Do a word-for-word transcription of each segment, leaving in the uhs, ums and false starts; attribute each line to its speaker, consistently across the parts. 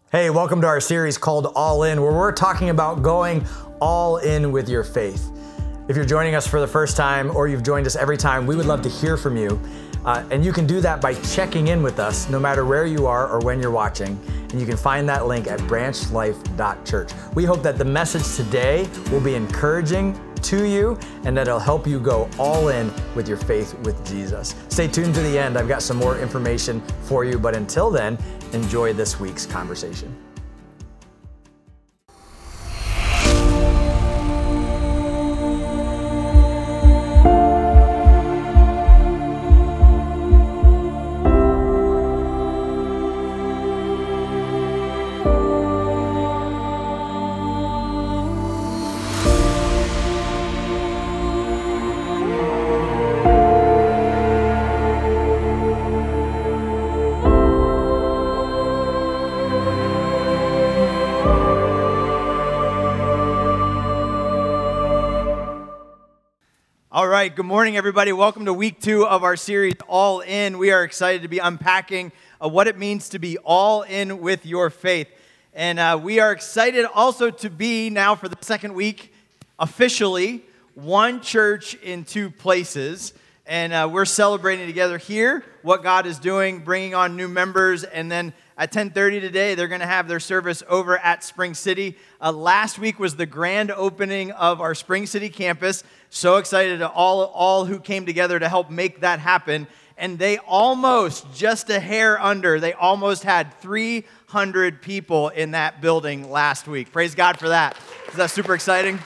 Speaker 1: Hey, welcome to our series called All In, where we're talking about going all in with your faith. If you're joining us for the first time or you've joined us every time, we would love to hear from you. Uh, and you can do that by checking in with us no matter where you are or when you're watching. And you can find that link at branch life dot church. We hope that the message today will be encouraging to you and that it'll help you go all in with your faith with Jesus. Stay tuned to the end. I've got some more information for you, but until then, enjoy this week's conversation.
Speaker 2: All right, good morning, everybody. Welcome to week two of our series, All In. We are excited to be unpacking uh, what it means to be all in with your faith. And uh, we are excited also to be now for the second week, officially, one church in two places. And uh, we're celebrating together here what God is doing, bringing on new members. And then at ten thirty today, they're going to have their service over at Spring City. Uh, last week was the grand opening of our Spring City campus. So excited to all, all who came together to help make that happen. And they almost, just a hair under, they almost had three hundred people in that building last week. Praise God for that. Is that super exciting?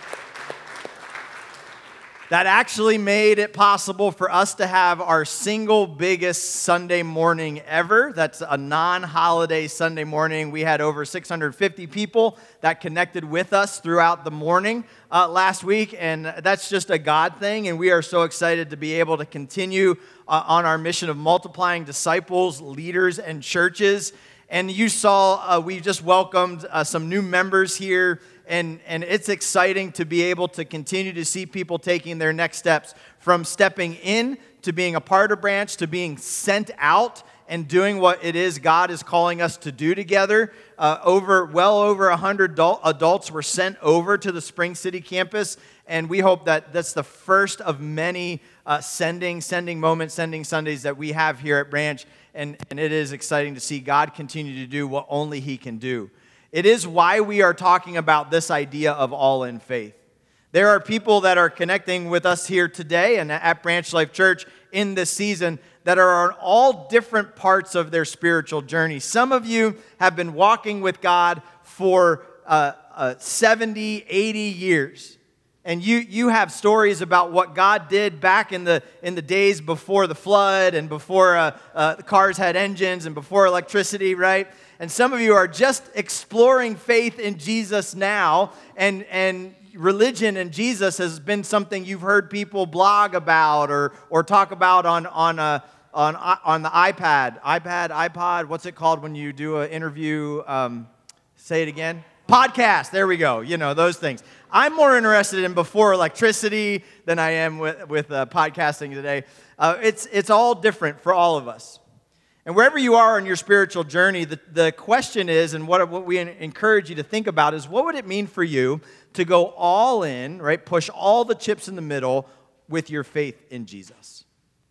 Speaker 2: That actually made it possible for us to have our single biggest Sunday morning ever. That's a non-holiday Sunday morning. We had over six hundred fifty people that connected with us throughout the morning uh, last week, and that's just a God thing, and we are so excited to be able to continue uh, on our mission of multiplying disciples, leaders, and churches. And you saw uh, we just welcomed uh, some new members here. And, and it's exciting to be able to continue to see people taking their next steps from stepping in to being a part of Branch to being sent out and doing what it is God is calling us to do together. Uh, over well over one hundred adult, adults were sent over to the Spring City campus, and we hope that that's the first of many uh, sending, sending moments, sending Sundays that we have here at Branch, and, and it is exciting to see God continue to do what only He can do. It is why we are talking about this idea of all in faith. There are people that are connecting with us here today and at Branch Life Church in this season that are on all different parts of their spiritual journey. Some of you have been walking with God for uh, uh, seventy, eighty years. And you you have stories about what God did back in the in the days before the flood and before uh, uh, the cars had engines and before electricity, right? And some of you are just exploring faith in Jesus now, and and religion and Jesus has been something you've heard people blog about or or talk about on on a, on on the iPad, iPad, iPod. What's it called when you do an interview? Um, say it again. Podcast. There we go. You know those things. I'm more interested in before electricity than I am with with uh, podcasting today. Uh, it's it's all different for all of us. And wherever you are in your spiritual journey, the, the question is, and what, what we encourage you to think about is, what would it mean for you to go all in, right? Push all the chips in the middle with your faith in Jesus.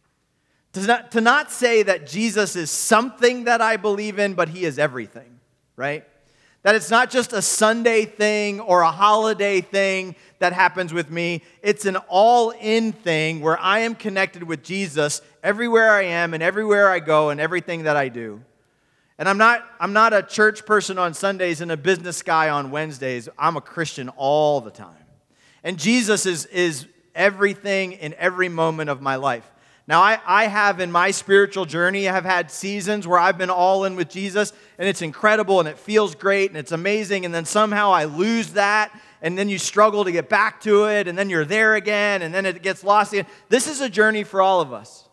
Speaker 2: To not, to not say that Jesus is something that I believe in, but He is everything, right? That it's not just a Sunday thing or a holiday thing that happens with me. It's an all-in thing where I am connected with Jesus everywhere I am and everywhere I go and everything that I do. And I'm not I'm not a church person on Sundays and a business guy on Wednesdays. I'm a Christian all the time. And Jesus is, is everything in every moment of my life. Now, I, I have in my spiritual journey, I have had seasons where I've been all in with Jesus, and it's incredible, and it feels great, and it's amazing, and then somehow I lose that, and then you struggle to get back to it, and then you're there again, and then it gets lost again. This is a journey for all of us.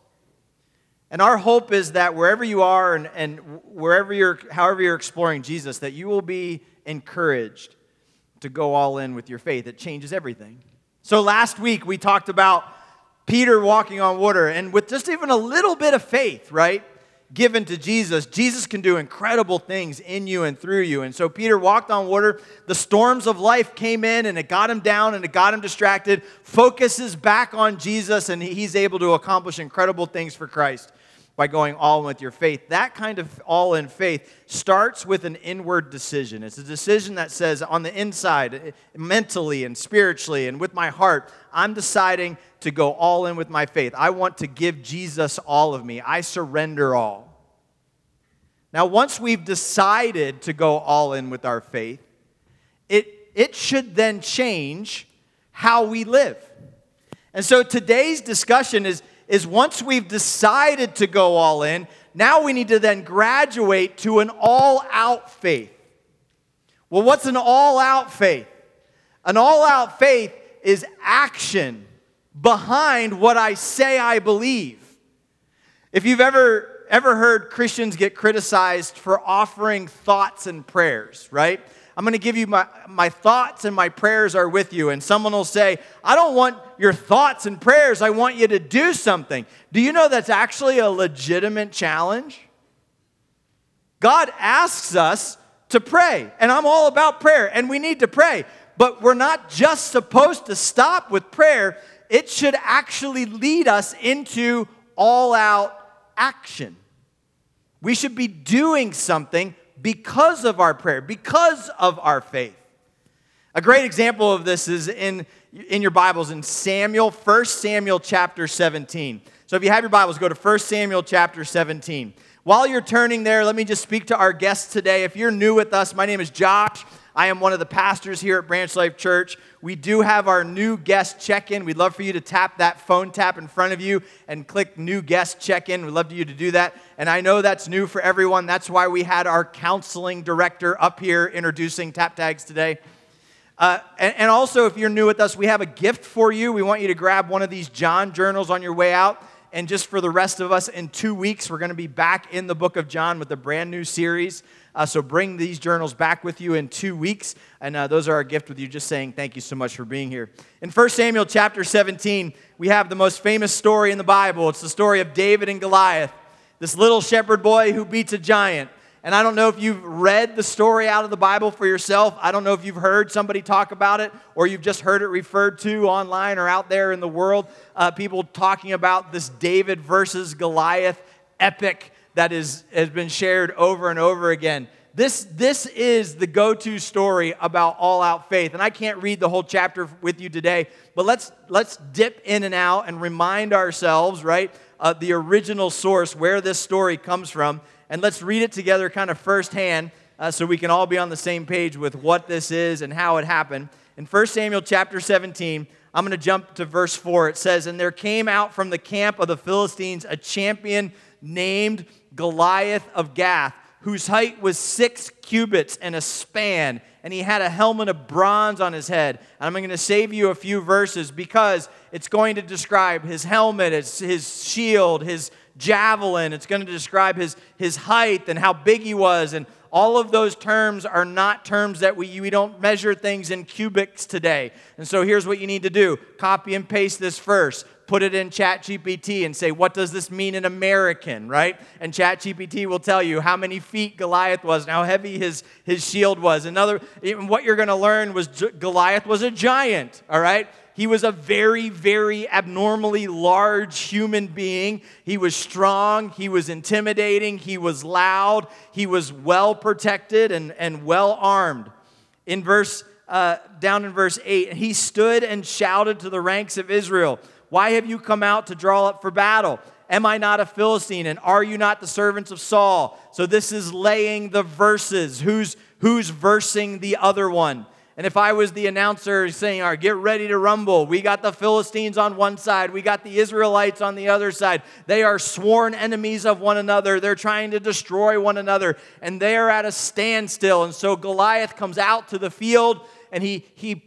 Speaker 2: And our hope is that wherever you are and, and wherever you're, however you're exploring Jesus, that you will be encouraged to go all in with your faith. It changes everything. So last week we talked about Peter walking on water, and with just even a little bit of faith, right? given to Jesus, Jesus can do incredible things in you and through you. And so Peter walked on water. The storms of life came in and it got him down and it got him distracted. Focuses back on Jesus and he's able to accomplish incredible things for Christ by going all in with your faith. That kind of all in faith starts with an inward decision. It's a decision that says on the inside, mentally and spiritually and with my heart, I'm deciding to go all in with my faith. I want to give Jesus all of me. I surrender all. Now, once we've decided to go all in with our faith, it, it should then change how we live. And so today's discussion is, is once we've decided to go all in, now we need to then graduate to an all-out faith. Well, what's an all-out faith? An all-out faith is action behind what I say I believe. If you've ever, ever heard Christians get criticized for offering thoughts and prayers, right? I'm going to give you my, my thoughts and my prayers are with you. And someone will say, I don't want your thoughts and prayers. I want you to do something. Do you know that's actually a legitimate challenge? God asks us to pray. And I'm all about prayer. And we need to pray. But we're not just supposed to stop with prayer. It should actually lead us into all-out action. We should be doing something because of our prayer, because of our faith. A great example of this is in, in your Bibles in Samuel, First Samuel chapter seventeen. So if you have your Bibles, go to First Samuel chapter seventeen. While you're turning there, let me just speak to our guests today. If you're new with us, my name is Josh. I am one of the pastors here at Branch Life Church. We do have our new guest check-in. We'd love for you to tap that phone tap in front of you and click new guest check-in. We'd love for you to do that. And I know that's new for everyone. That's why we had our counseling director up here introducing tap tags today. Uh, and, and also, if you're new with us, we have a gift for you. We want you to grab one of these John journals on your way out. And just for the rest of us, in two weeks, we're going to be back in the book of John with a brand new series. Uh, so bring these journals back with you in two weeks. And uh, those are our gift with you, just saying thank you so much for being here. In First Samuel chapter seventeen, we have the most famous story in the Bible. It's the story of David and Goliath, this little shepherd boy who beats a giant. And I don't know if you've read the story out of the Bible for yourself. I don't know if you've heard somebody talk about it or you've just heard it referred to online or out there in the world. Uh, people talking about this David versus Goliath epic that is, has been shared over and over again. This, this is the go-to story about all-out faith. And I can't read the whole chapter with you today, but let's, let's dip in and out and remind ourselves, right, uh, the original source, where this story comes from. And let's read it together kind of firsthand uh, so we can all be on the same page with what this is and how it happened. In First Samuel chapter seventeen, I'm going to jump to verse four. It says, "And there came out from the camp of the Philistines a champion named Goliath of Gath, whose height was six cubits and a span, and he had a helmet of bronze on his head." And I'm going to save you a few verses because it's going to describe his helmet, his, his shield, his javelin. It's going to describe his, his height and how big he was. And all of those terms are not terms that we, we don't measure things in cubics today. And so here's what you need to do. Copy and paste this verse. Put it in ChatGPT and say, what does this mean in American, right? And ChatGPT will tell you how many feet Goliath was and how heavy his, his shield was. Another, what you're going to learn was Goliath was a giant, all right? He was a very, very abnormally large human being. He was strong. He was intimidating. He was loud. He was well protected and, and well armed. In verse, uh, down in verse eight, he stood and shouted to the ranks of Israel, "Why have you come out to draw up for battle? Am I not a Philistine, and are you not the servants of Saul?" So this is laying the verses. Who's, who's versing the other one? And if I was the announcer saying, all right, get ready to rumble. We got the Philistines on one side. We got the Israelites on the other side. They are sworn enemies of one another. They're trying to destroy one another. And they are at a standstill. And so Goliath comes out to the field and he, he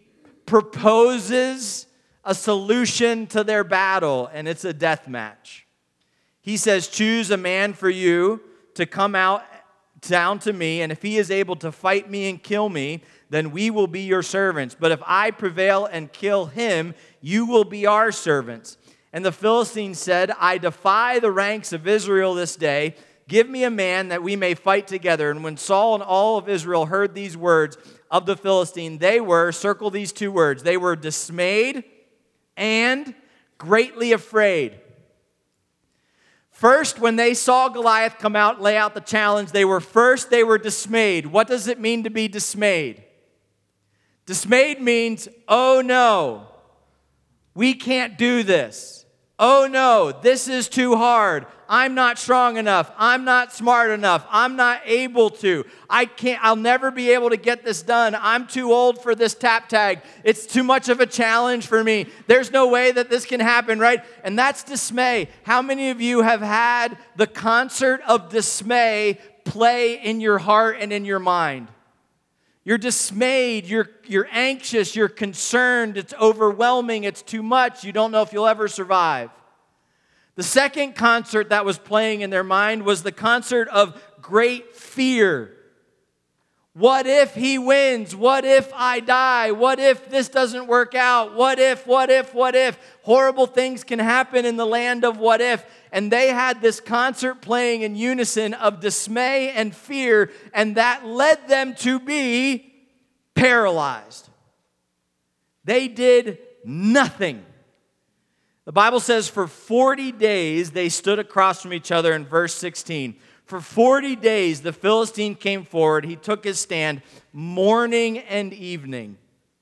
Speaker 2: proposes a solution to their battle. And it's a death match. He says, choose a man for you to come out down to me. And if he is able to fight me and kill me, then we will be your servants. But if I prevail and kill him, you will be our servants. And the Philistines said, I defy the ranks of Israel this day. Give me a man that we may fight together. And when Saul and all of Israel heard these words of the Philistine, they were, circle these two words, they were dismayed and greatly afraid. First, when they saw Goliath come out, lay out the challenge, they were first, they were dismayed. What does it mean to be dismayed? Dismayed means, oh no, we can't do this. Oh no, this is too hard. I'm not strong enough. I'm not smart enough. I'm not able to. I can't, I'll never be able to get this done. I'm too old for this tap tag. It's too much of a challenge for me. There's no way that this can happen, right? And that's dismay. How many of you have had the concert of dismay play in your heart and in your mind? You're dismayed, you're, you're anxious, you're concerned, it's overwhelming, it's too much, you don't know if you'll ever survive. The second concert that was playing in their mind was the concert of great fear. What if he wins? What if I die? What if this doesn't work out? What if, what if, what if? Horrible things can happen in the land of what if. And they had this concert playing in unison of dismay and fear, and that led them to be paralyzed. They did nothing. The Bible says for forty days they stood across from each other in verse sixteen. For forty days the Philistine came forward. He took his stand morning and evening.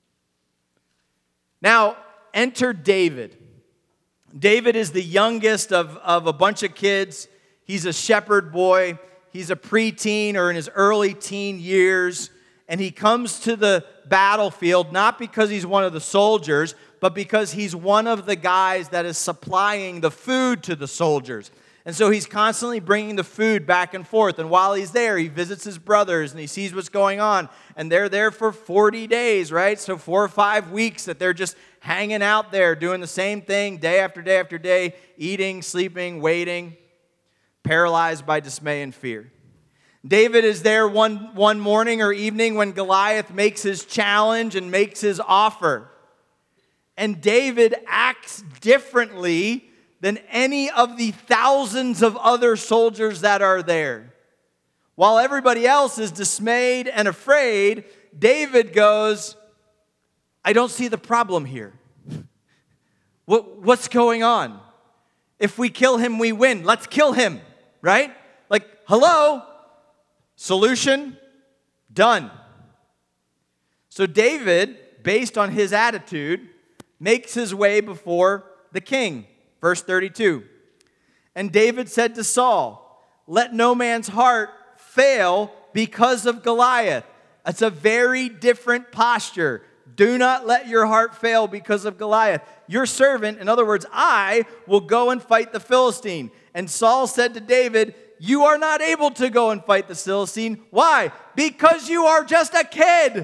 Speaker 2: Now, enter David. David is the youngest of, of a bunch of kids. He's a shepherd boy. He's a preteen or in his early teen years. And he comes to the battlefield not because he's one of the soldiers, but because he's one of the guys that is supplying the food to the soldiers. And so he's constantly bringing the food back and forth. And while he's there, he visits his brothers and he sees what's going on. And they're there for forty days, right? So four or five weeks that they're just hanging out there, doing the same thing day after day after day, eating, sleeping, waiting, paralyzed by dismay and fear. David is there one, one morning or evening when Goliath makes his challenge and makes his offer. And David acts differently than any of the thousands of other soldiers that are there. While everybody else is dismayed and afraid, David goes, I don't see the problem here. What, what's going on? If we kill him, we win. Let's kill him, right? Like, hello? Solution? Done. So David, based on his attitude, makes his way before the king. Verse thirty-two. And David said to Saul, let no man's heart fail because of Goliath. It's a very different posture. Do not let your heart fail because of Goliath. Your servant, in other words, I will go and fight the Philistine. And Saul said to David, you are not able to go and fight the Philistine. Why? Because you are just a kid.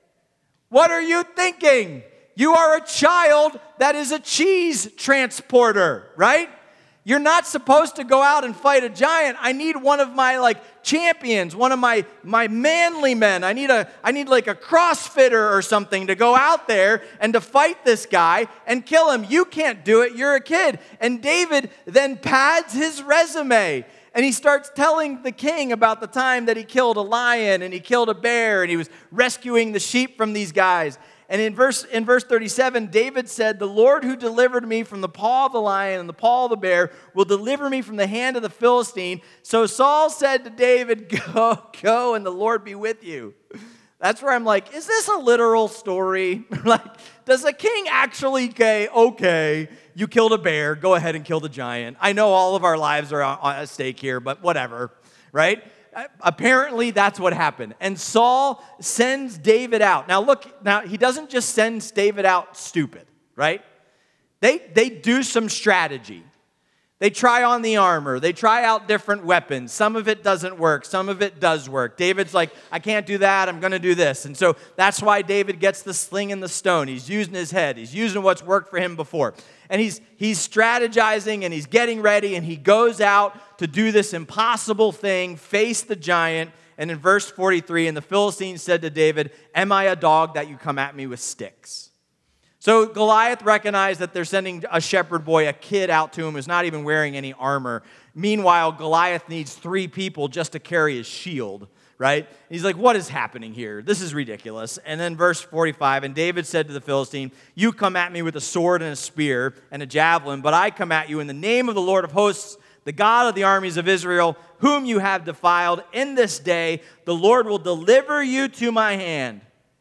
Speaker 2: What are you thinking? You are a child that is a cheese transporter, right? You're not supposed to go out and fight a giant. I need one of my like champions, one of my, my manly men. I need a I need like a CrossFitter or something to go out there and to fight this guy and kill him. You can't do it. You're a kid. And David then pads his resume. And he starts telling the king about the time that he killed a lion and he killed a bear and he was rescuing the sheep from these guys. And in verse, in verse thirty-seven, David said, the Lord who delivered me from the paw of the lion and the paw of the bear will deliver me from the hand of the Philistine. So Saul said to David, go, go, and the Lord be with you. That's where I'm like, is this a literal story? Like, does a king actually say, okay, you killed a bear, go ahead and kill the giant? I know all of our lives are at stake here, but whatever, right? Apparently, that's what happened. And Saul sends David out. Now, look, now he doesn't just send David out stupid, right? They, they do some strategy. They try on the armor. They try out different weapons. Some of it doesn't work. Some of it does work. David's like, I can't do that. I'm going to do this. And so that's why David gets the sling and the stone. He's using his head. He's using what's worked for him before. And he's he's strategizing and he's getting ready and he goes out to do this impossible thing, face the giant. And in verse forty-three, and the Philistines said to David, am I a dog that you come at me with sticks? So Goliath recognized that they're sending a shepherd boy, a kid, out to him who's not even wearing any armor. Meanwhile, Goliath needs three people just to carry his shield, right? He's like, what is happening here? This is ridiculous. And then verse forty-five, and David said to the Philistine, you come at me with a sword and a spear and a javelin, but I come at you in the name of the Lord of hosts, the God of the armies of Israel, whom you have defiled. In this day, the Lord will deliver you to my hand.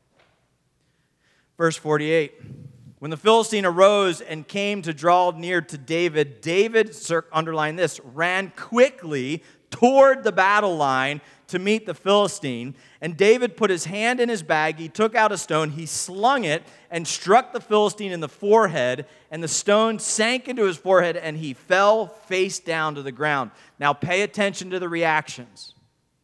Speaker 2: Verse forty-eight. When the Philistine arose and came to draw near to David, David, underline this, ran quickly toward the battle line to meet the Philistine. And David put his hand in his bag, he took out a stone, he slung it, and struck the Philistine in the forehead, and the stone sank into his forehead, and he fell face down to the ground. Now pay attention to the reactions.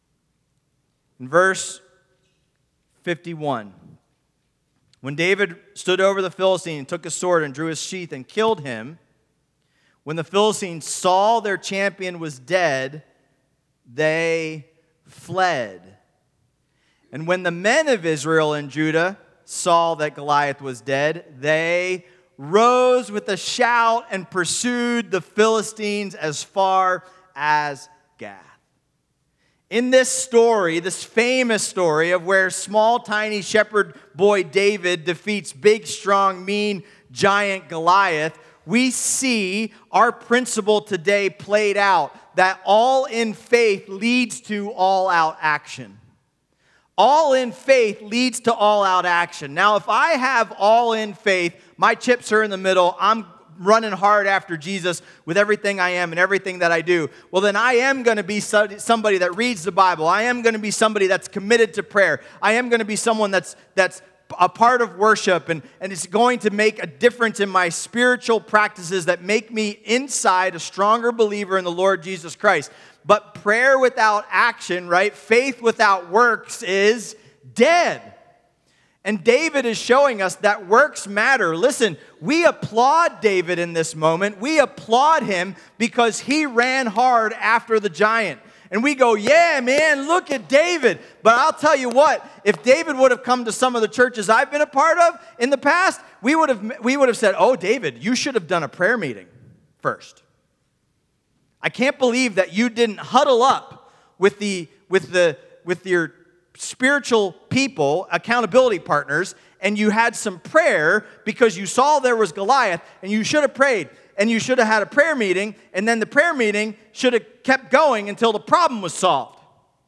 Speaker 2: In verse fifty-one, when David stood over the Philistine and took a sword and drew his sheath and killed him, when the Philistines saw their champion was dead, they fled. And when the men of Israel and Judah saw that Goliath was dead, they rose with a shout and pursued the Philistines as far as Gath. In this story, this famous story of where small, tiny shepherd boy David defeats big, strong, mean, giant Goliath, we see our principle today played out, that all in faith leads to all-out action. All in faith leads to all-out action. Now, if I have all in faith, my chips are in the middle, I'm running hard after Jesus with everything I am and everything that I do, well, then I am going to be somebody that reads the Bible. I am going to be somebody that's committed to prayer. I am going to be someone that's that's a part of worship, and, and it's going to make a difference in my spiritual practices that make me inside a stronger believer in the Lord Jesus Christ. But prayer without action, right? Faith without works is dead. And David is showing us that works matter. Listen, we applaud David in this moment. We applaud him because he ran hard after the giant. And we go, yeah, man, look at David. But I'll tell you what, if David would have come to some of the churches I've been a part of in the past, we would have, we would have said, oh, David, you should have done a prayer meeting first. I can't believe that you didn't huddle up with the with the with your spiritual people, accountability partners, and you had some prayer because you saw there was Goliath, and you should have prayed, and you should have had a prayer meeting, and then the prayer meeting should have kept going until the problem was solved.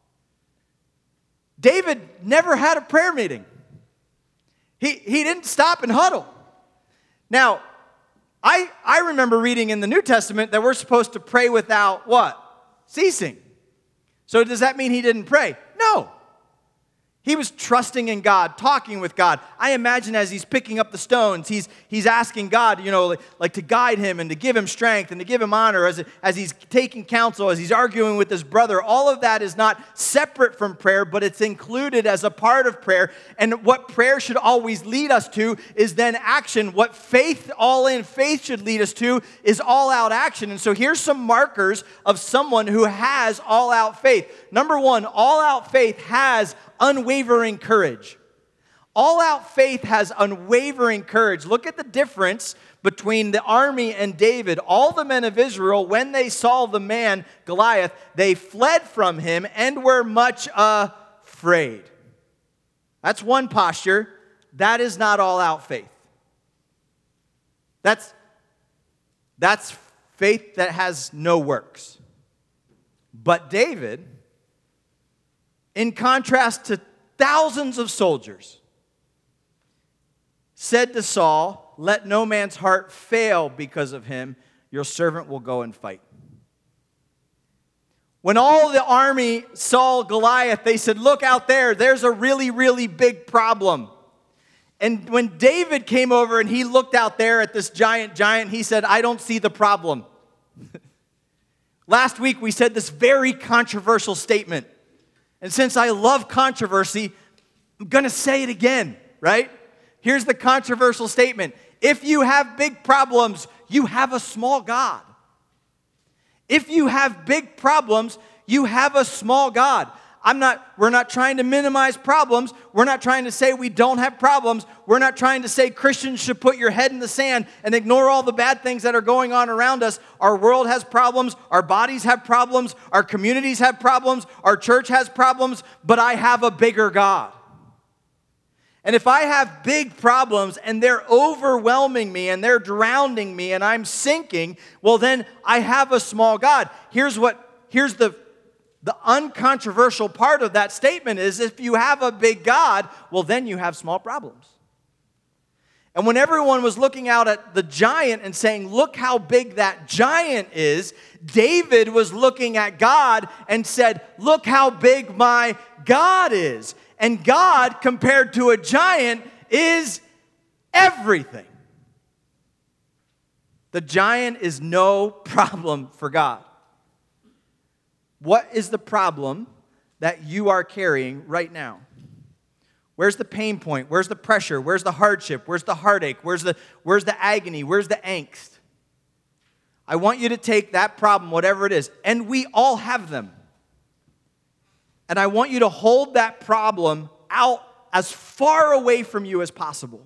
Speaker 2: David never had a prayer meeting. He, he didn't stop and huddle. Now, I, I remember reading in the New Testament that we're supposed to pray without what? Ceasing. So does that mean he didn't pray? No. He was trusting in God, talking with God. I imagine as he's picking up the stones, he's he's asking God, you know, like, like to guide him and to give him strength and to give him honor as, as he's taking counsel, as he's arguing with his brother. All of that is not separate from prayer, but it's included as a part of prayer. And what prayer should always lead us to is then action. What faith, all in faith should lead us to is all out action. And so here's some markers of someone who has all out faith. Number one, all out faith has unwavering courage. All-out faith has unwavering courage. Look at the difference between the army and David. All the men of Israel, when they saw the man Goliath, they fled from him and were much afraid. That's one posture. That is not all-out faith. That's, that's faith that has no works. But David, in contrast to thousands of soldiers, said to Saul, let no man's heart fail because of him. Your servant will go and fight. When all the army saw Goliath, they said, look out there, there's a really, really big problem. And when David came over and he looked out there at this giant giant, he said, I don't see the problem. Last week we said this very controversial statement. And since I love controversy, I'm going to say it again, right? Here's the controversial statement. If you have big problems, you have a small God. If you have big problems, you have a small God. I'm not, we're not trying to minimize problems. We're not trying to say we don't have problems. We're not trying to say Christians should put your head in the sand and ignore all the bad things that are going on around us. Our world has problems. Our bodies have problems. Our communities have problems. Our church has problems. But I have a bigger God. And if I have big problems and they're overwhelming me and they're drowning me and I'm sinking, well, then I have a small God. Here's what, here's the The uncontroversial part of that statement is if you have a big God, well, then you have small problems. And when everyone was looking out at the giant and saying, look how big that giant is, David was looking at God and said, look how big my God is. And God, compared to a giant, is everything. The giant is no problem for God. What is the problem that you are carrying right now? Where's the pain point? Where's the pressure? Where's the hardship? Where's the heartache? Where's the, where's the agony? Where's the angst? I want you to take that problem, whatever it is, and we all have them. And I want you to hold that problem out as far away from you as possible.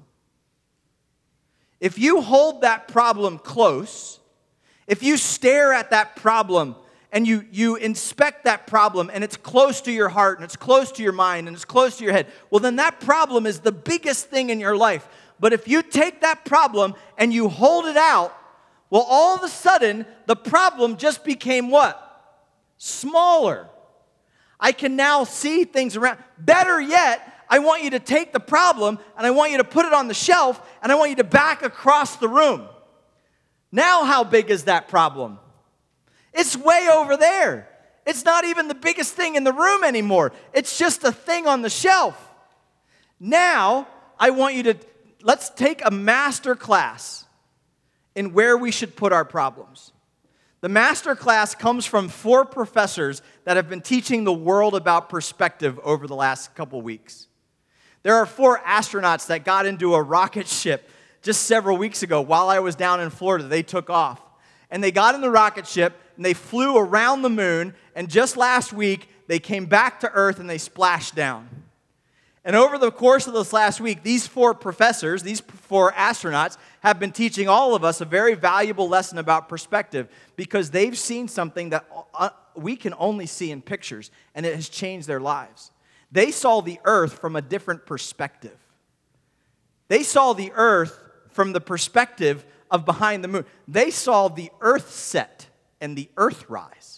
Speaker 2: If you hold that problem close, if you stare at that problem and you, you inspect that problem, and it's close to your heart, and it's close to your mind, and it's close to your head, well, then that problem is the biggest thing in your life. But if you take that problem and you hold it out, well, all of a sudden, the problem just became what? Smaller. I can now see things around. Better yet, I want you to take the problem, and I want you to put it on the shelf, and I want you to back across the room. Now, how big is that problem? It's way over there. It's not even the biggest thing in the room anymore. It's just a thing on the shelf. Now, I want you to, let's take a master class in where we should put our problems. The master class comes from four professors that have been teaching the world about perspective over the last couple weeks. There are four astronauts that got into a rocket ship just several weeks ago while I was down in Florida. They took off. And they got in the rocket ship, and they flew around the moon, and just last week, they came back to Earth, and they splashed down. And over the course of this last week, these four professors, these four astronauts, have been teaching all of us a very valuable lesson about perspective because they've seen something that we can only see in pictures, and it has changed their lives. They saw the Earth from a different perspective. They saw the Earth from the perspective of behind the moon. They saw the Earth set and the Earth rise.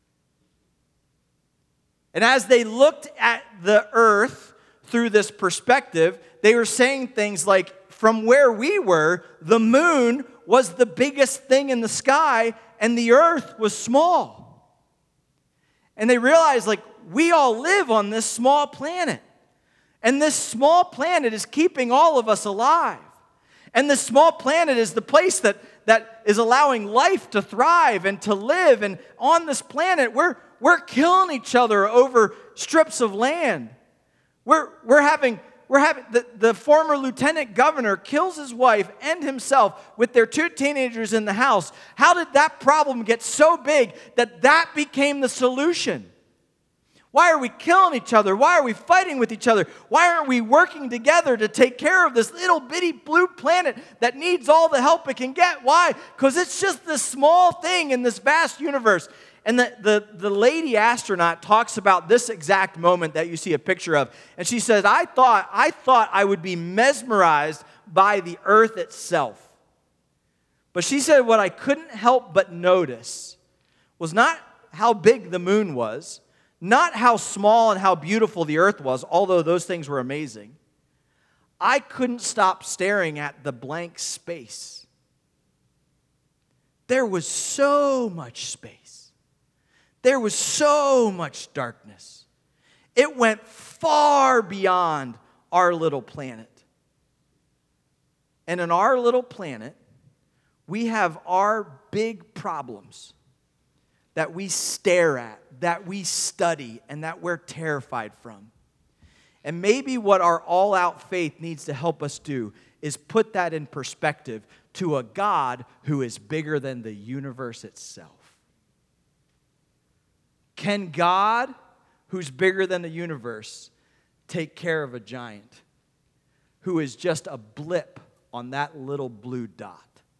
Speaker 2: And as they looked at the Earth through this perspective, they were saying things like, from where we were, the moon was the biggest thing in the sky and the Earth was small. And they realized, like, we all live on this small planet. And this small planet is keeping all of us alive. And this small planet is the place that, that is allowing life to thrive and to live. And on this planet, we're, we're killing each other over strips of land. We're, we're having, we're having the, the former lieutenant governor kills his wife and himself with their two teenagers in the house. How did that problem get so big that that became the solution? Why are we killing each other? Why are we fighting with each other? Why aren't we working together to take care of this little bitty blue planet that needs all the help it can get? Why? Because it's just this small thing in this vast universe. And the, the, the lady astronaut talks about this exact moment that you see a picture of. And she says, I thought, I thought I would be mesmerized by the Earth itself. But she said what I couldn't help but notice was not how big the moon was, not how small and how beautiful the Earth was, although those things were amazing. I couldn't stop staring at the blank space. There was so much space. There was so much darkness. It went far beyond our little planet. And in our little planet, we have our big problems that we stare at, that we study, and that we're terrified from. And maybe what our all-out faith needs to help us do is put that in perspective to a God who is bigger than the universe itself. Can God, who's bigger than the universe, take care of a giant who is just a blip on that little blue dot?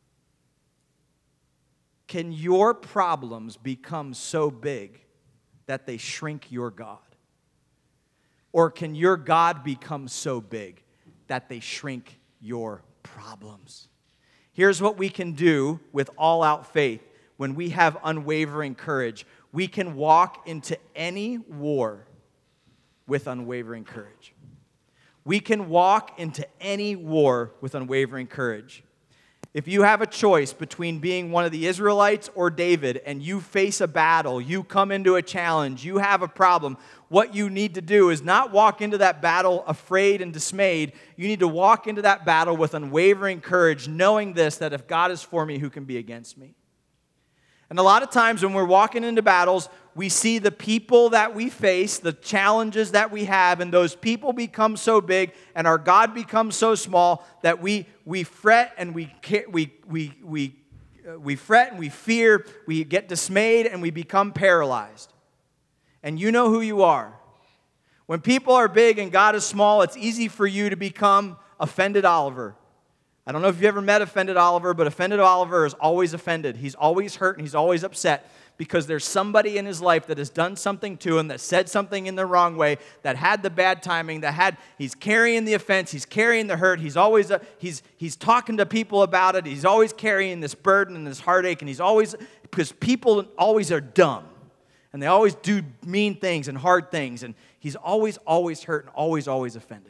Speaker 2: Can your problems become so big that they shrink your God? Or can your God become so big that they shrink your problems? Here's what we can do with all-out faith when we have unwavering courage. We can walk into any war with unwavering courage. We can walk into any war with unwavering courage. If you have a choice between being one of the Israelites or David, and you face a battle, you come into a challenge, you have a problem, what you need to do is not walk into that battle afraid and dismayed. You need to walk into that battle with unwavering courage, knowing this, that if God is for me, who can be against me? And a lot of times when we're walking into battles, we see the people that we face, the challenges that we have, and those people become so big and our God becomes so small that we we fret and we we we we uh, we fret and we fear, we get dismayed and we become paralyzed. And you know who you are. When people are big and God is small, it's easy for you to become offended Oliver. I don't know if you've ever met offended Oliver, but offended Oliver is always offended. He's always hurt and he's always upset because there's somebody in his life that has done something to him, that said something in the wrong way, that had the bad timing, that had, he's carrying the offense, he's carrying the hurt, he's always, uh, he's, he's talking to people about it, he's always carrying this burden and this heartache, and he's always, because people always are dumb, and they always do mean things and hard things, and he's always, always hurt and always, always offended.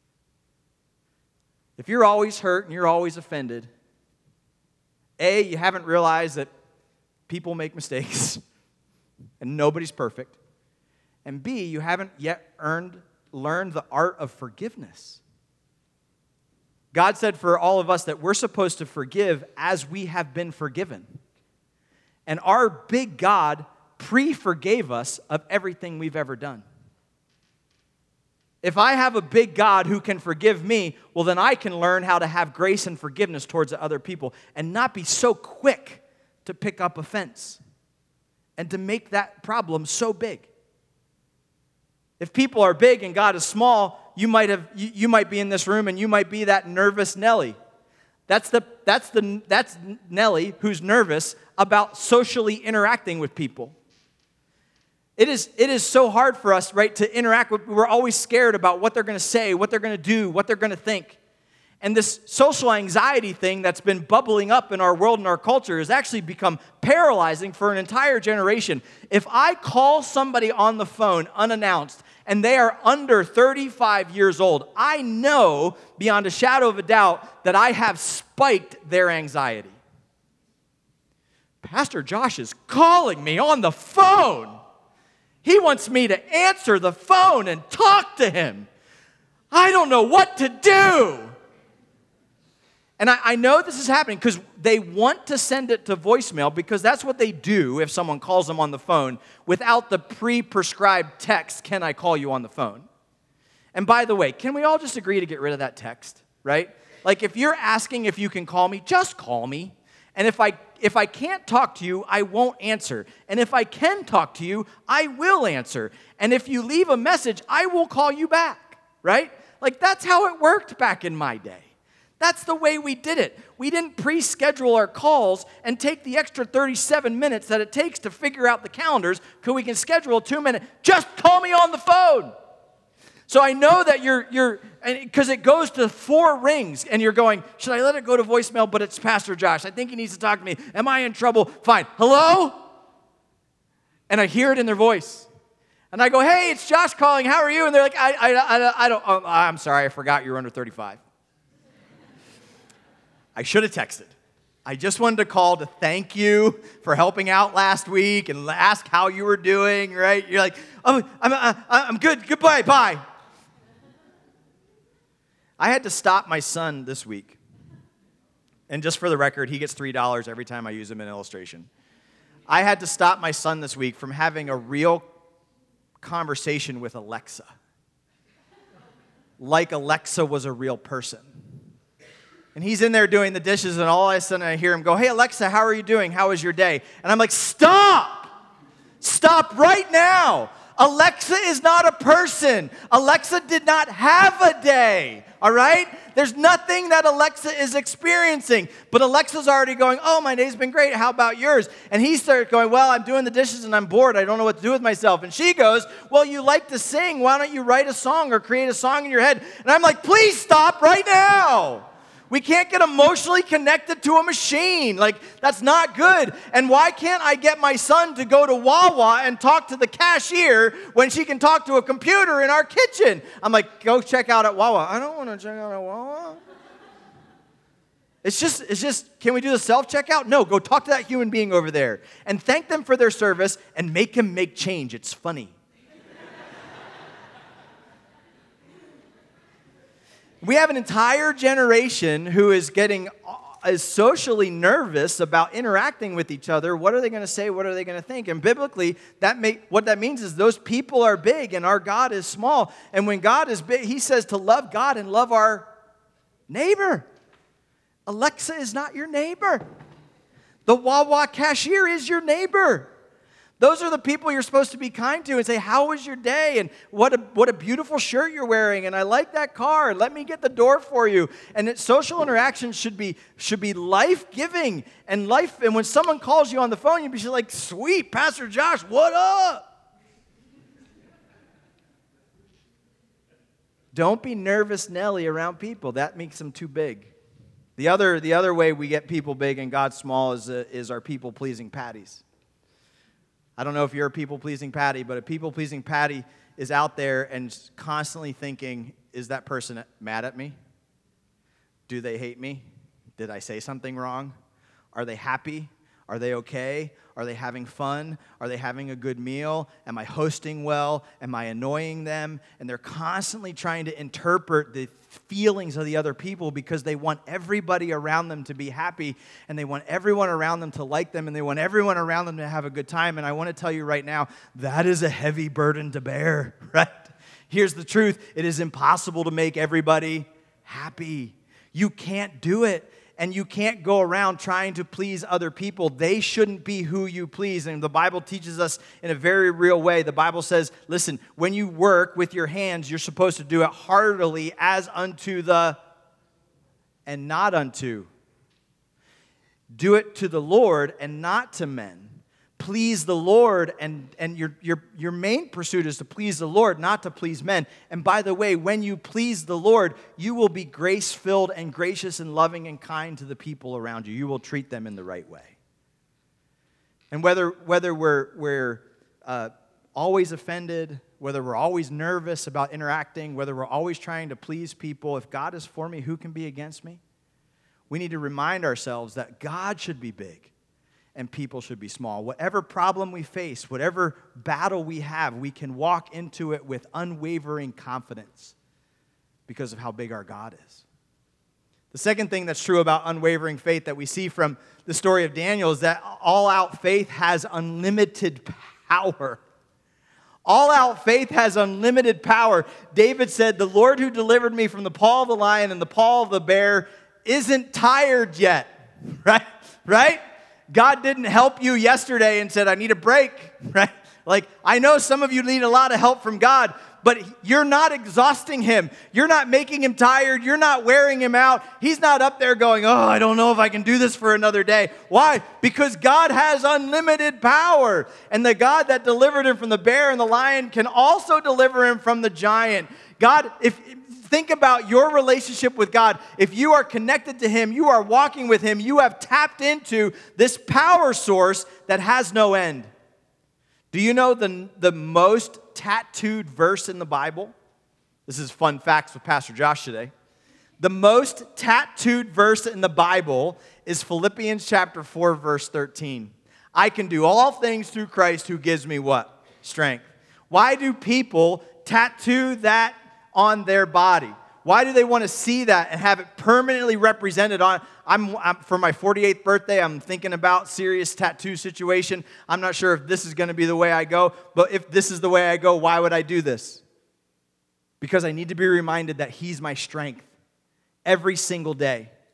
Speaker 2: If you're always hurt and you're always offended, A, you haven't realized that people make mistakes and nobody's perfect. And B, you haven't yet earned, learned the art of forgiveness. God said for all of us that we're supposed to forgive as we have been forgiven. And our big God pre-forgave us of everything we've ever done. If I have a big God who can forgive me, well, then I can learn how to have grace and forgiveness towards other people and not be so quick to pick up offense and to make that problem so big. If people are big and God is small, you might have you, you might be in this room and you might be that nervous Nelly. That's the that's the that's Nelly who's nervous about socially interacting with people. It is, it is so hard for us, right, to interact with. We're always scared about what they're going to say, what they're going to do, what they're going to think. And this social anxiety thing that's been bubbling up in our world and our culture has actually become paralyzing for an entire generation. If I call somebody on the phone unannounced and they are under thirty-five years old, I know beyond a shadow of a doubt that I have spiked their anxiety. Pastor Josh is calling me on the phone. He wants me to answer the phone and talk to him. I don't know what to do. And I, I know this is happening because they want to send it to voicemail because that's what they do if someone calls them on the phone without the pre-prescribed text, can I call you on the phone? And by the way, can we all just agree to get rid of that text, right? Like if you're asking if you can call me, just call me. And if I if I can't talk to you, I won't answer. And if I can talk to you, I will answer. And if you leave a message, I will call you back, right? Like that's how it worked back in my day. That's the way we did it. We didn't pre-schedule our calls and take the extra thirty-seven minutes that it takes to figure out the calendars because we can schedule a two-minute, just call me on the phone. So I know that you're, you're, because it goes to four rings, and you're going, should I let it go to voicemail? But it's Pastor Josh. I think he needs to talk to me. Am I in trouble? Fine. Hello? And I hear it in their voice. And I go, hey, it's Josh calling. How are you? And they're like, I, I, I, I don't, oh, I'm sorry. I forgot you were under thirty-five. I should have texted. I just wanted to call to thank you for helping out last week and ask how you were doing, right? You're like, oh, I'm, I'm, I'm good. Goodbye. Bye. I had to stop my son this week. And just for the record, he gets three dollars every time I use him in an illustration. I had to stop my son this week from having a real conversation with Alexa. Like Alexa was a real person. And he's in there doing the dishes, and all of a sudden I hear him go, hey, Alexa, how are you doing? How was your day? And I'm like, stop! Stop right now! Alexa is not a person. Alexa did not have a day, all right? There's nothing that Alexa is experiencing. But Alexa's already going, oh, my day's been great. How about yours? And he starts going, well, I'm doing the dishes and I'm bored. I don't know what to do with myself. And she goes, well, you like to sing. Why don't you write a song or create a song in your head? And I'm like, please stop right now. We can't get emotionally connected to a machine. Like, that's not good. And why can't I get my son to go to Wawa and talk to the cashier when she can talk to a computer in our kitchen? I'm like, go check out at Wawa. I don't want to check out at Wawa. It's just, it's just, can we do the self-checkout? No, go talk to that human being over there and thank them for their service and make him make change. It's funny. We have an entire generation who is getting is socially nervous about interacting with each other. What are they going to say? What are they going to think? And biblically, that make, what that means is those people are big and our God is small. And when God is big, he says to love God and love our neighbor. Alexa is not your neighbor. The Wawa cashier is your neighbor. Those are the people you're supposed to be kind to and say, how was your day? And what a, what a beautiful shirt you're wearing. And I like that car. Let me get the door for you. And it, social interactions should be, should be life-giving. And life. And when someone calls you on the phone, you'd be like, sweet, Pastor Josh, what up? Don't be nervous Nelly around people. That makes them too big. The other, the other way we get people big and God small is, uh, is our people-pleasing patties. I don't know if you're a people-pleasing Patty, but a people-pleasing Patty is out there and constantly thinking, is that person mad at me? Do they hate me? Did I say something wrong? Are they happy? Are they okay? Are they having fun? Are they having a good meal? Am I hosting well? Am I annoying them? And they're constantly trying to interpret the feelings of the other people because they want everybody around them to be happy and they want everyone around them to like them and they want everyone around them to have a good time. And I want to tell you right now, that is a heavy burden to bear, right? Here's the truth. It is impossible to make everybody happy. You can't do it. And you can't go around trying to please other people. They shouldn't be who you please. And the Bible teaches us in a very real way. The Bible says, listen, when you work with your hands, you're supposed to do it heartily as unto the, and not unto. Do it to the Lord and not to men. Please the Lord, and, and your, your, your main pursuit is to please the Lord, not to please men. And by the way, when you please the Lord, you will be grace-filled and gracious and loving and kind to the people around you. You will treat them in the right way. And whether, whether we're, we're uh, always offended, whether we're always nervous about interacting, whether we're always trying to please people, if God is for me, who can be against me? We need to remind ourselves that God should be big. And people should be small. Whatever problem we face, whatever battle we have, we can walk into it with unwavering confidence because of how big our God is. The second thing that's true about unwavering faith that we see from the story of Daniel is that all-out faith has unlimited power. All-out faith has unlimited power. David said, the Lord who delivered me from the paw of the lion and the paw of the bear isn't tired yet, right? Right? God didn't help you yesterday and said, I need a break, right? Like, I know some of you need a lot of help from God, but you're not exhausting him. You're not making him tired. You're not wearing him out. He's not up there going, oh, I don't know if I can do this for another day. Why? Because God has unlimited power. And the God that delivered him from the bear and the lion can also deliver him from the giant. God, if think about your relationship with God. If you are connected to him, you are walking with him, you have tapped into this power source that has no end. Do you know the, the most tattooed verse in the Bible? This is fun facts with Pastor Josh today. The most tattooed verse in the Bible is Philippians chapter four, verse thirteen. I can do all things through Christ who gives me what? Strength. Why do people tattoo that on their body? Why do they want to see that and have it permanently represented on? I'm, I'm for my forty-eighth birthday, I'm thinking about serious tattoo situation. I'm not sure if this is going to be the way I go, but if this is the way I go, why would I do this? Because I need to be reminded that he's my strength every single day.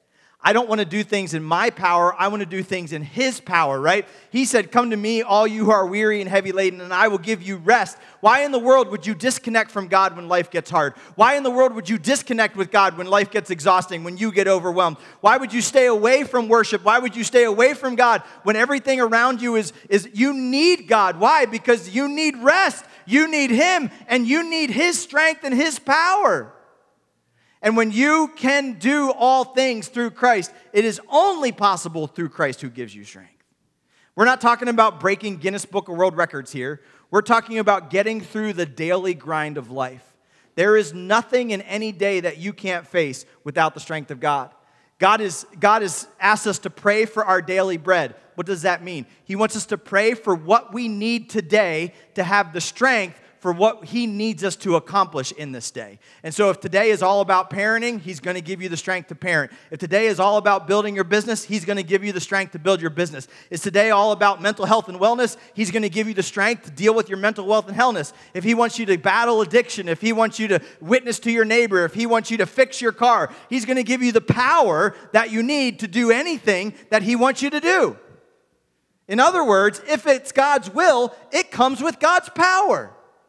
Speaker 2: I don't want to do things in my power. I want to do things in his power, right? He said, come to me, all you who are weary and heavy laden, and I will give you rest. Why in the world would you disconnect from God when life gets hard? Why in the world would you disconnect with God when life gets exhausting, when you get overwhelmed? Why would you stay away from worship? Why would you stay away from God when everything around you is, is you need God? Why? Because you need rest. You need him, and you need his strength and his power. And when you can do all things through Christ, it is only possible through Christ who gives you strength. We're not talking about breaking Guinness Book of World Records here. We're talking about getting through the daily grind of life. There is nothing in any day that you can't face without the strength of God. God is God has asked us to pray for our daily bread. What does that mean? He wants us to pray for what we need today to have the strength for what he needs us to accomplish in this day. And so if today is all about parenting, he's going to give you the strength to parent. If today is all about building your business, he's going to give you the strength to build your business. Is today all about mental health and wellness, he's going to give you the strength to deal with your mental wealth and wellness. If he wants you to battle addiction, if he wants you to witness to your neighbor, if he wants you to fix your car, he's going to give you the power that you need to do anything that he wants you to do. In other words, if it's God's will, it comes with God's power.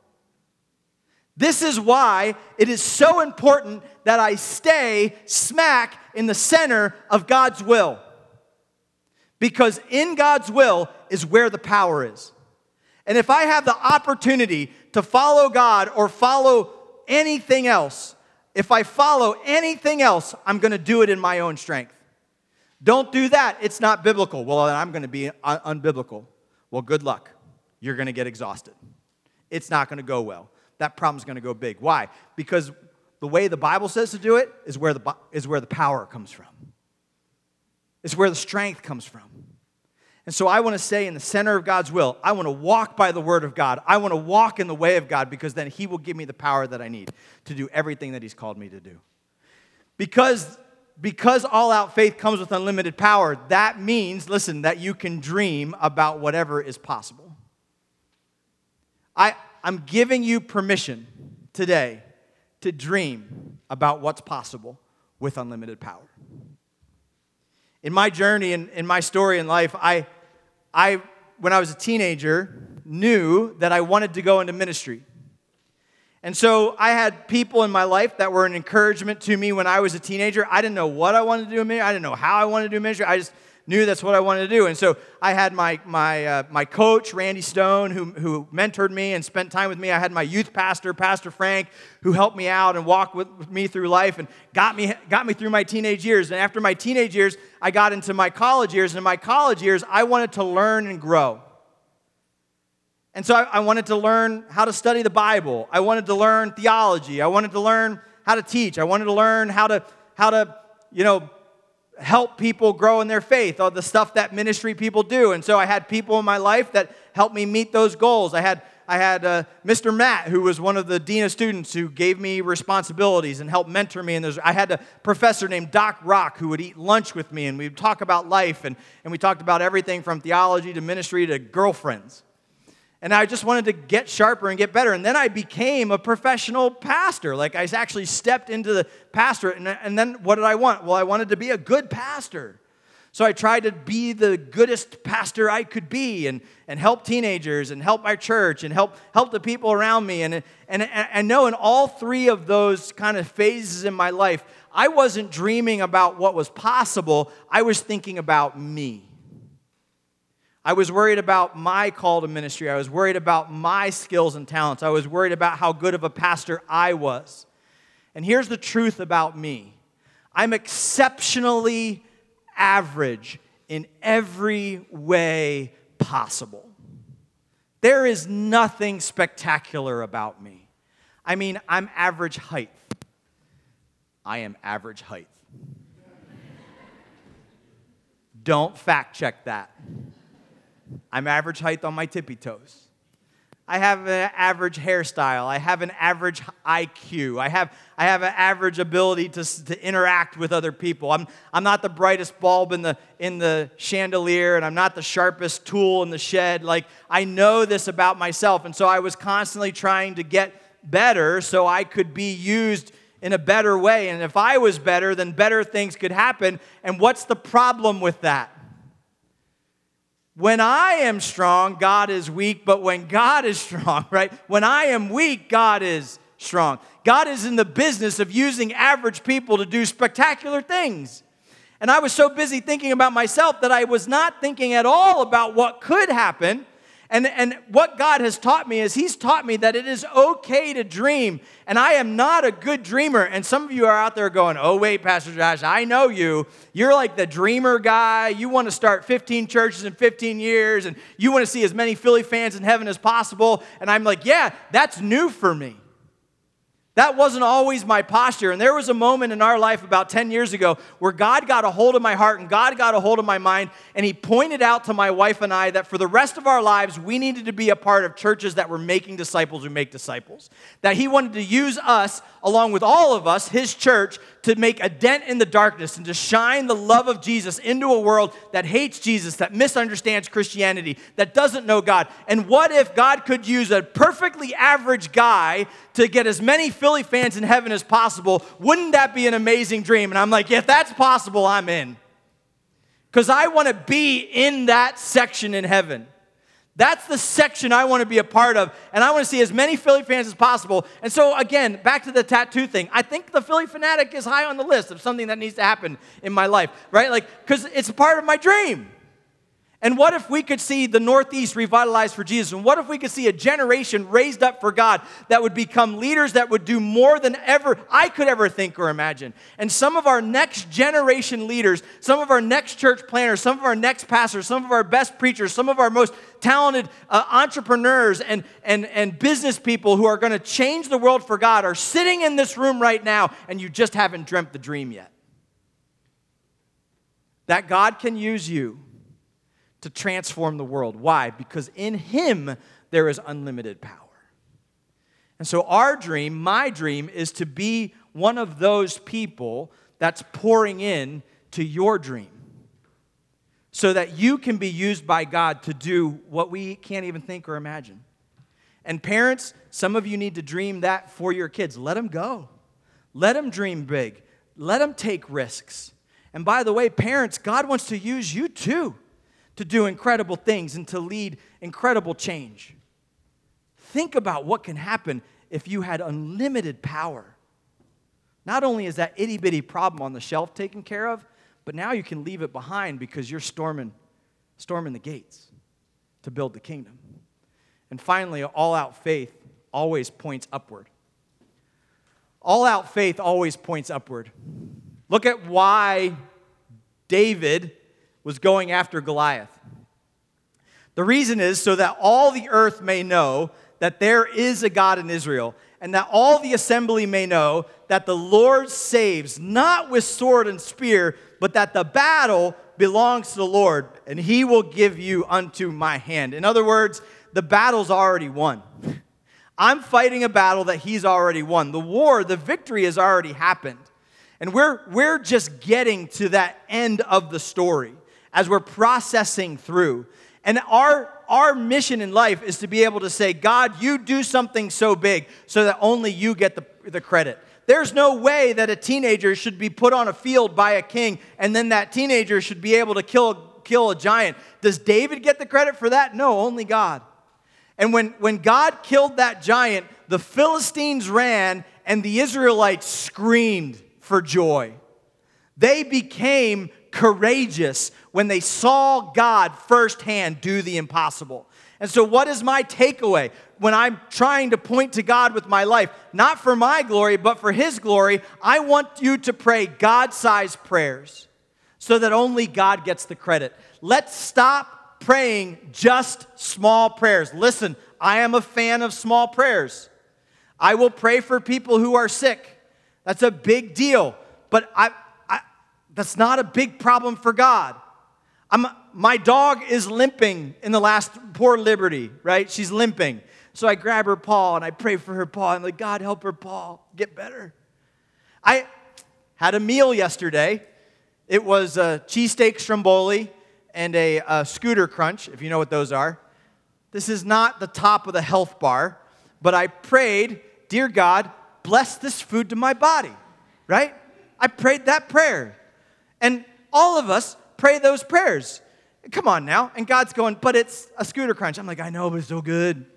Speaker 2: This is why it is so important that I stay smack in the center of God's will. Because in God's will is where the power is. And if I have the opportunity to follow God or follow anything else, if I follow anything else, I'm going to do it in my own strength. Don't do that. It's not biblical. Well, then I'm going to be un- unbiblical. Well, good luck. You're going to get exhausted. It's not going to go well. That problem's going to go big. Why? Because the way the Bible says to do it is where the, is where the power comes from. It's where the strength comes from. And so I want to stay in the center of God's will. I want to walk by the word of God. I want to walk in the way of God because then he will give me the power that I need to do everything that he's called me to do. Because, because all-out faith comes with unlimited power, that means, listen, that you can dream about whatever is possible. I... I'm giving you permission today to dream about what's possible with unlimited power. In my journey and in, in my story in life, I, I, when I was a teenager, knew that I wanted to go into ministry. And so I had people in my life that were an encouragement to me when I was a teenager. I didn't know what I wanted to do in ministry. I didn't know how I wanted to do ministry. I just knew that's what I wanted to do. And so I had my my uh, my coach, Randy Stone, who, who mentored me and spent time with me. I had my youth pastor, Pastor Frank, who helped me out and walked with, with me through life and got me got me through my teenage years. And after my teenage years, I got into my college years. And in my college years, I wanted to learn and grow. And so I, I wanted to learn how to study the Bible. I wanted to learn theology. I wanted to learn how to teach. I wanted to learn how to how to, you know, help people grow in their faith, all the stuff that ministry people do. And so I had people in my life that helped me meet those goals. I had I had uh, Mister Matt, who was one of the dean of students, who gave me responsibilities and helped mentor me. And I had a professor named Doc Rock who would eat lunch with me, and we'd talk about life, and, and we talked about everything from theology to ministry to girlfriends. And I just wanted to get sharper and get better. And then I became a professional pastor. Like, I actually stepped into the pastorate. And, and then what did I want? Well, I wanted to be a good pastor. So I tried to be the goodest pastor I could be and, and help teenagers and help my church and help, help the people around me. And, and, and I know in all three of those kind of phases in my life, I wasn't dreaming about what was possible. I was thinking about me. I was worried about my call to ministry. I was worried about my skills and talents. I was worried about how good of a pastor I was. And here's the truth about me. I'm exceptionally average in every way possible. There is nothing spectacular about me. I mean, I'm average height. I am average height. Don't fact check that. I'm average height on my tippy toes. I have an average hairstyle. I have an average I Q. I have I have an average ability to, to interact with other people. I'm I'm not the brightest bulb in the in the chandelier, and I'm not the sharpest tool in the shed. Like, I know this about myself, and so I was constantly trying to get better so I could be used in a better way. And if I was better, then better things could happen. And what's the problem with that? When I am strong, God is weak, but when God is strong, right? When I am weak, God is strong. God is in the business of using average people to do spectacular things. And I was so busy thinking about myself that I was not thinking at all about what could happen. And, and what God has taught me is He's taught me that it is okay to dream. And I am not a good dreamer. And some of you are out there going, oh, wait, Pastor Josh, I know you. You're like the dreamer guy. You want to start fifteen churches in fifteen years. And you want to see as many Philly fans in heaven as possible. And I'm like, yeah, that's new for me. That wasn't always my posture. And there was a moment in our life about ten years ago where God got a hold of my heart and God got a hold of my mind, and He pointed out to my wife and I that for the rest of our lives, we needed to be a part of churches that were making disciples who make disciples. That He wanted to use us, along with all of us, His church, to make a dent in the darkness and to shine the love of Jesus into a world that hates Jesus, that misunderstands Christianity, that doesn't know God. And what if God could use a perfectly average guy to get as many Philly fans in heaven as possible? Wouldn't that be an amazing dream? And I'm like, if that's possible, I'm in. Because I want to be in that section in heaven. That's the section I want to be a part of, and I want to see as many Philly fans as possible. And so, again, back to the tattoo thing. I think the Philly Fanatic is high on the list of something that needs to happen in my life, right? Like, because it's a part of my dream. And what if we could see the Northeast revitalized for Jesus? And what if we could see a generation raised up for God that would become leaders that would do more than ever I could ever think or imagine? And some of our next generation leaders, some of our next church planners, some of our next pastors, some of our best preachers, some of our most talented uh, entrepreneurs and, and, and business people who are going to change the world for God are sitting in this room right now, and you just haven't dreamt the dream yet. That God can use you to transform the world. Why? Because in Him there is unlimited power. And so our dream, my dream, is to be one of those people that's pouring in to your dream so that you can be used by God to do what we can't even think or imagine. And parents, some of you need to dream that for your kids. Let them go. Let them dream big. Let them take risks. And by the way, parents, God wants to use you too to do incredible things and to lead incredible change. Think about what can happen if you had unlimited power. Not only is that itty-bitty problem on the shelf taken care of, but now you can leave it behind because you're storming, storming the gates to build the kingdom. And finally, all-out faith always points upward. All-out faith always points upward. Look at why David was going after Goliath. The reason is so that all the earth may know that there is a God in Israel, and that all the assembly may know that the Lord saves, not with sword and spear, but that the battle belongs to the Lord, and He will give you unto my hand. In other words, the battle's already won. I'm fighting a battle that He's already won. The war, the victory has already happened. And we're, we're just getting to that end of the story as we're processing through. And our, our mission in life is to be able to say, God, you do something so big so that only you get the, the credit. There's no way that a teenager should be put on a field by a king and then that teenager should be able to kill, kill a giant. Does David get the credit for that? No, only God. And when, when God killed that giant, the Philistines ran and the Israelites screamed for joy. They became courageous when they saw God firsthand do the impossible. And so what is my takeaway when I'm trying to point to God with my life? Not for my glory, but for His glory. I want you to pray God-sized prayers so that only God gets the credit. Let's stop praying just small prayers. Listen, I am a fan of small prayers. I will pray for people who are sick. That's a big deal. But I That's not a big problem for God. I'm, my dog is limping in the last, poor Liberty, right? She's limping. So I grab her paw and I pray for her paw. I'm like, God, help her paw get better. I had a meal yesterday. It was a cheesesteak stromboli and a, a scooter crunch, if you know what those are. This is not the top of the health bar, but I prayed, dear God, bless this food to my body, right? I prayed that prayer. And all of us pray those prayers. Come on now. And God's going, but it's a Scooter Crunch. I'm like, I know, but it's so good.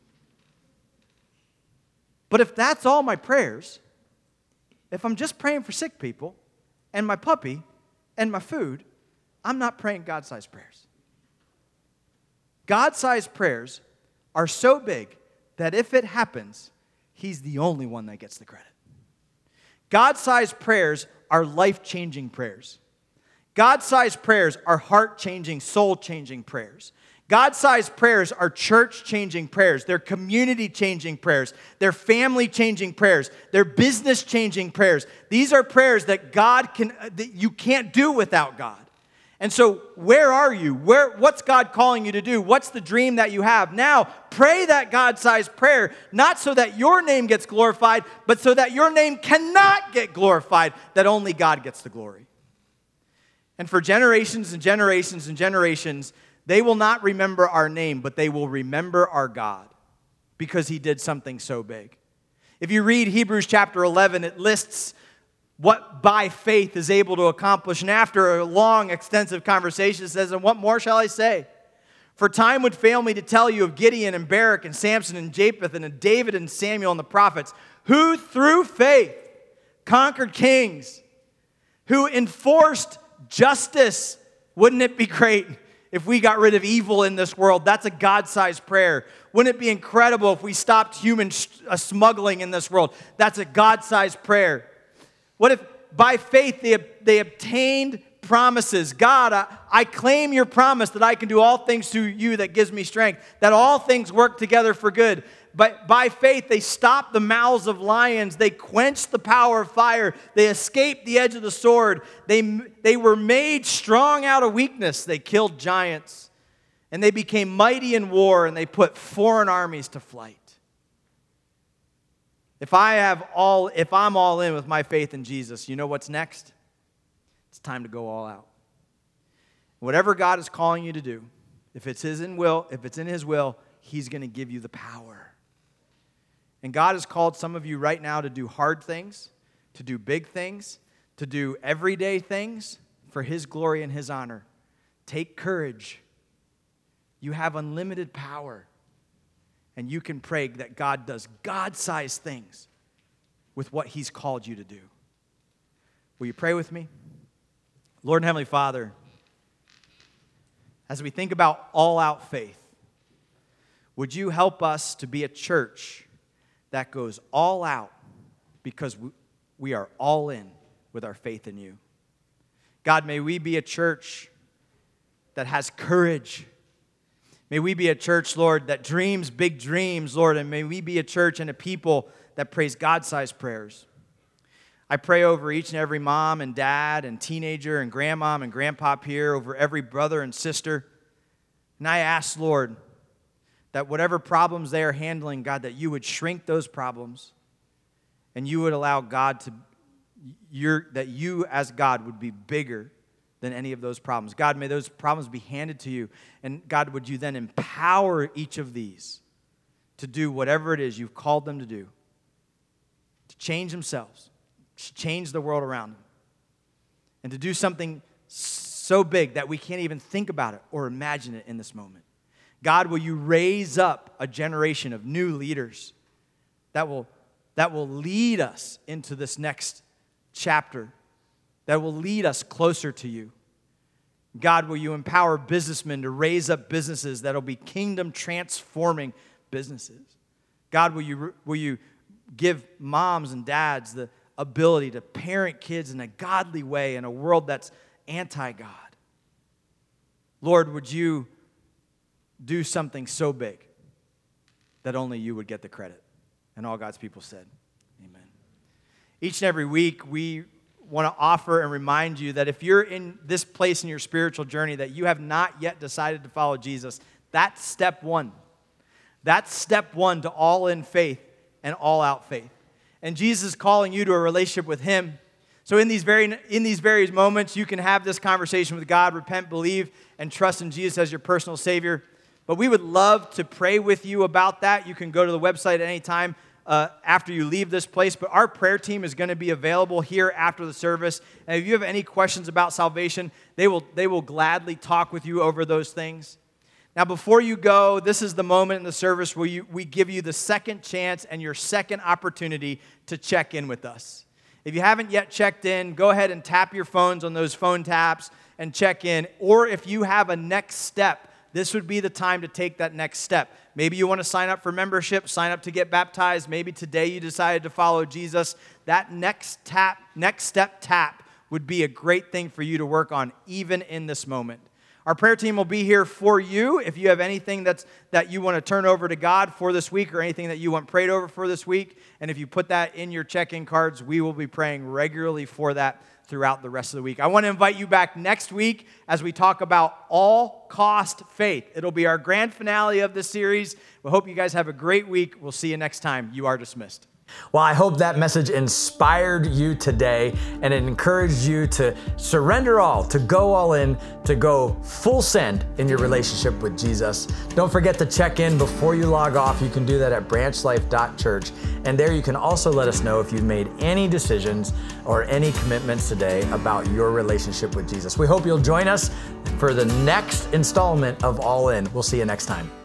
Speaker 2: But if that's all my prayers, if I'm just praying for sick people and my puppy and my food, I'm not praying God-sized prayers. God-sized prayers are so big that if it happens, He's the only one that gets the credit. God-sized prayers are life-changing prayers. God-sized prayers are heart-changing, soul-changing prayers. God-sized prayers are church-changing prayers. They're community-changing prayers. They're family-changing prayers. They're business-changing prayers. These are prayers that God can, that you can't do without God. And so, where are you? Where, what's God calling you to do? What's the dream that you have? Now, pray that God-sized prayer, not so that your name gets glorified, but so that your name cannot get glorified, that only God gets the glory. And for generations and generations and generations, they will not remember our name, but they will remember our God because He did something so big. If you read Hebrews chapter eleven, it lists what by faith is able to accomplish. And after a long, extensive conversation, it says, and what more shall I say? For time would fail me to tell you of Gideon and Barak and Samson and Japheth and David and Samuel and the prophets, who through faith conquered kings, who enforced justice. Wouldn't it be great if we got rid of evil in this world? That's a God-sized prayer. Wouldn't it be incredible if we stopped human smuggling in this world? That's a God-sized prayer. What if by faith they, they obtained promises? God, I, I claim your promise that I can do all things through you that gives me strength, that all things work together for good. But by faith they stopped the mouths of lions. They quenched the power of fire. They escaped the edge of the sword. They, they were made strong out of weakness. They killed giants. And they became mighty in war, and they put foreign armies to flight. If I have all, if I'm all in with my faith in Jesus, you know what's next? It's time to go all out. Whatever God is calling you to do, if it's His in will, if it's in His will, He's going to give you the power. And God has called some of you right now to do hard things, to do big things, to do everyday things for His glory and His honor. Take courage. You have unlimited power. And you can pray that God does God-sized things with what He's called you to do. Will you pray with me? Lord and Heavenly Father, as we think about all-out faith, would you help us to be a church that goes all out because we are all in with our faith in you? God, may we be a church that has courage. May we be a church, Lord, that dreams big dreams, Lord, and may we be a church and a people that prays God-sized prayers. I pray over each and every mom and dad and teenager and grandmom and grandpop here, over every brother and sister. And I ask, Lord, that whatever problems they are handling, God, that you would shrink those problems and you would allow God to, your, that you as God would be bigger than any of those problems. God, may those problems be handed to you. And God, would you then empower each of these to do whatever it is you've called them to do, to change themselves, to change the world around them, and to do something so big that we can't even think about it or imagine it in this moment. God, will you raise up a generation of new leaders that will, that will lead us into this next chapter, that will lead us closer to you. God, will you empower businessmen to raise up businesses that will be kingdom-transforming businesses? God, will you, will you give moms and dads the ability to parent kids in a godly way in a world that's anti-God? Lord, would you do something so big that only you would get the credit? And all God's people said, amen. Each and every week, we want to offer and remind you that if you're in this place in your spiritual journey that you have not yet decided to follow Jesus, that's step one. That's step one to all-in faith and all-out faith. And Jesus is calling you to a relationship with Him. So in these very in these various moments, you can have this conversation with God, repent, believe, and trust in Jesus as your personal Savior. But we would love to pray with you about that. You can go to the website at any time. uh, after you leave this place, but our prayer team is going to be available here after the service. And if you have any questions about salvation, they will, they will gladly talk with you over those things. Now, before you go, this is the moment in the service where you, we give you the second chance and your second opportunity to check in with us. If you haven't yet checked in, go ahead and tap your phones on those phone taps and check in. Or if you have a next step, this would be the time to take that next step. Maybe you want to sign up for membership, sign up to get baptized. Maybe today you decided to follow Jesus. That next tap, next step tap would be a great thing for you to work on, even in this moment. Our prayer team will be here for you. If you have anything that's, that you want to turn over to God for this week or anything that you want prayed over for this week, and if you put that in your check-in cards, we will be praying regularly for that throughout the rest of the week. I want to invite you back next week as we talk about all-cost faith. It'll be our grand finale of this series. We hope you guys have a great week. We'll see you next time. You are dismissed.
Speaker 1: Well, I hope that message inspired you today and it encouraged you to surrender all, to go all in, to go full send in your relationship with Jesus. Don't forget to check in before you log off. You can do that at branch life dot church. And there you can also let us know if you've made any decisions or any commitments today about your relationship with Jesus. We hope you'll join us for the next installment of All In. We'll see you next time.